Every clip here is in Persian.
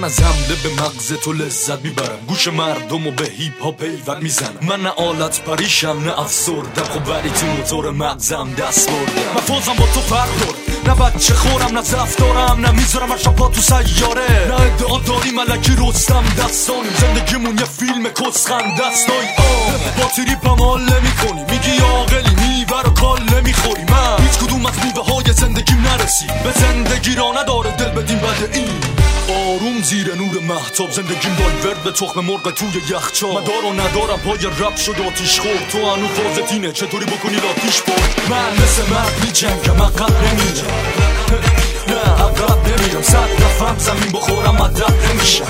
از حمله به مغز تو لذت میبرم، گوش مردم و به هیپ هاپ پیوند میزنم. من نه آلت پریشم نه افسردم، خب ولی تو موتور مغزم دست بردم. من فوزم با تو فرق دارم، نه بچه خورم نه ضعف دارم، نه میذارم هر پا تو سیاره، نه ادعا داری ملکی رستم دستانیم. زندگیمون یه فیلم کسخنده است. با تریپم حاله میکنی، میگی عاقلی میور و کاله میخوری. من هیچ کدوم از میوه های زندگیم نرسی، به زندگی را نداره دل بدیم بده این. آروم زیر نور مهتاب زندگیم دالورد به تخم مرغ توی یخچال. من دار و ندارم پای رپ شد آتیش خورد، تو هنو فازتینه چطوری بکنی لاتیش برد. من مثل مرد میجنگم عقب نمیرم، نه عقب نمیرم. 100 دفعه زمین بخورم مدد نمیشم.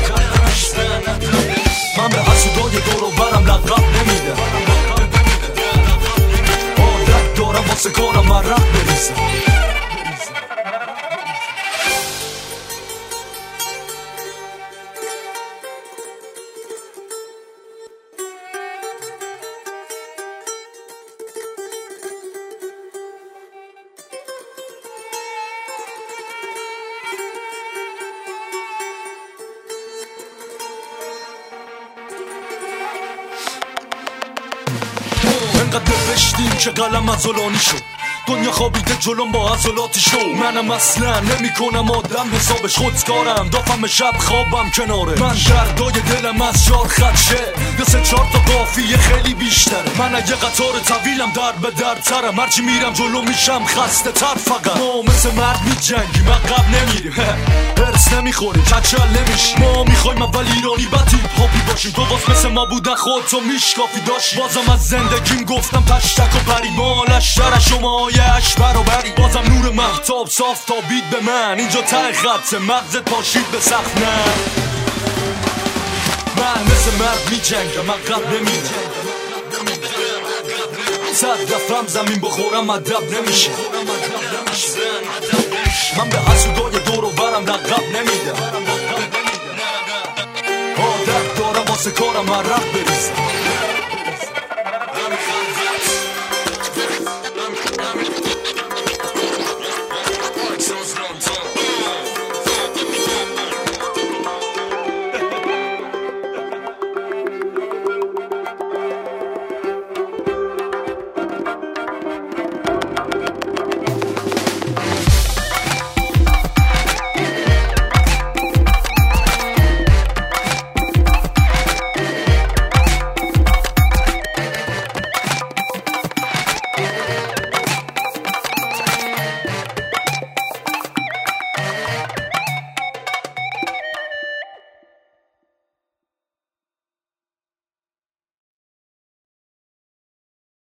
من به حسودای دور و برم لقب نمیدم، عادت دارم واسه کارم عرق بریزم. انقدر نوشتیم که قلم عضلانی شد، دنیا خوابیده جلوم با عضلاتی شو. منم اصلا نمی کنم آدم حسابش خودکارم، دافم شب خوابم کناره. من دردای دلم از 4 خدشه یا 3-4 تا قافیه خیلی بیشتره. من اگه قطار طویلم در به در ترم، هرچی میرم جلو میشم خسته تر. فقط ما مثل مرد میجنگیم عقب نمیریم، هرس نمیخوریم کچل نمیشیم. ما میخوایم اول ایرانی بعد هیپ هاپی باشیم، تو باز مثل ما بودن خودتو میشکافی داشتی. بازم از زندگیم گفتم تشتک و پری، مالش در شما اش برابری. بازم نور مهتاب صاف تابید به من، اینجا ته خط مغزت پاشید به سقف. نه من مثل مرد میجنگم عقب نمیرم، 100 دفعه زمین بخورم ادب نمیشه. من به حسودای دور و برم لقب نمیدم، عادت دارم واسه کارم عرق بریزم.